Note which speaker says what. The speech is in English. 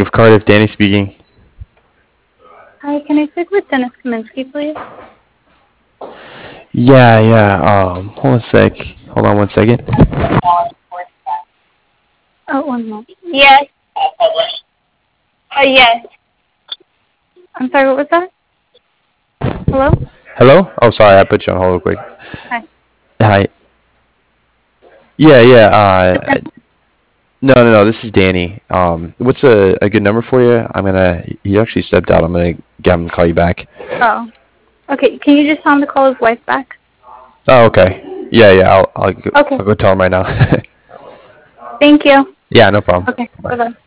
Speaker 1: of Cardiff. Danny speaking.
Speaker 2: Hi, can I speak with Dennis Kaminsky, please?
Speaker 1: Yeah. Hold on one second.
Speaker 2: Oh, one moment. Yes. Yes. I'm sorry, what was that? Hello?
Speaker 1: Hello? Oh, sorry, I put you on hold real quick.
Speaker 2: Hi.
Speaker 1: Hi. Yeah. No. This is Danny. What's a good number for you? He actually stepped out. I'm gonna get him to call you back.
Speaker 2: Oh. Okay, can you just tell him to call his wife back?
Speaker 1: Oh, okay. Yeah. I'll
Speaker 2: Okay.
Speaker 1: go tell him right now.
Speaker 2: Thank you.
Speaker 1: Yeah, no problem.
Speaker 2: Okay, bye-bye.